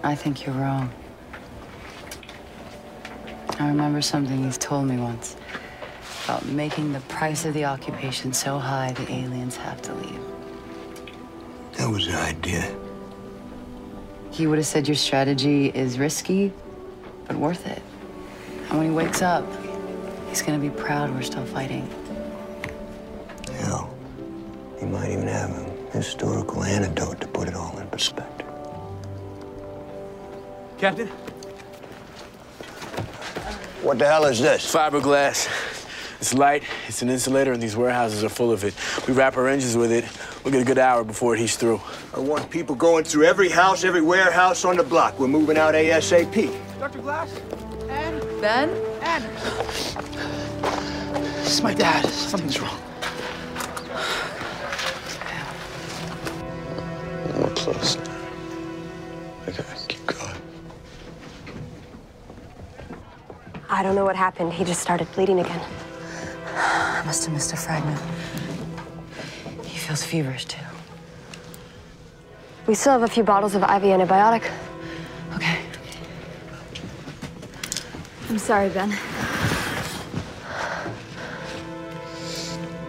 I think you're wrong. I remember something he's told me once about making the price of the occupation so high the aliens have to leave. That was the idea. He would have said your strategy is risky, but worth it. And when he wakes up, he's gonna be proud we're still fighting. Hell, he might even have a historical antidote to put it all in perspective. Captain? What the hell is this? Fiberglass. It's light, it's an insulator, and these warehouses are full of it. We wrap our engines with it. We'll get a good hour before it heats through. I want people going through every house, every warehouse on the block. We're moving out ASAP. Dr. Glass? Ann? Ben? Ann! This is my dad. Something's wrong. We're close now. Okay, keep going. I don't know what happened. He just started bleeding again. I must have missed a fragment. He feels feverish, too. We still have a few bottles of IV antibiotic. Okay. I'm sorry, Ben.